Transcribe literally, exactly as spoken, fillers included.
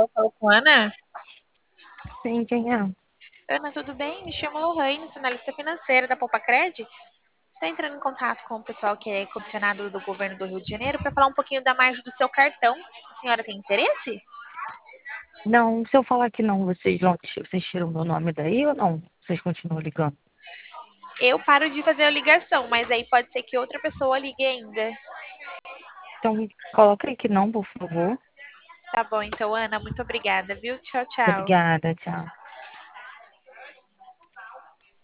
Eu falo com a Ana. Sim, quem é? Ana, tudo bem? Me chamo Lohane, sou analista financeira da Poupa Cred. Está entrando em contato com o pessoal que é comissionado do governo do Rio de Janeiro para falar um pouquinho da margem do seu cartão. A senhora tem interesse? Não, se eu falar que não, vocês vão, vocês tiram meu nome daí ou não? Vocês continuam ligando? Eu paro de fazer a ligação, mas aí pode ser que outra pessoa ligue ainda. Então, coloca aí que não, por favor. Tá bom, então, Ana, muito obrigada, viu? Tchau, tchau. Obrigada, tchau.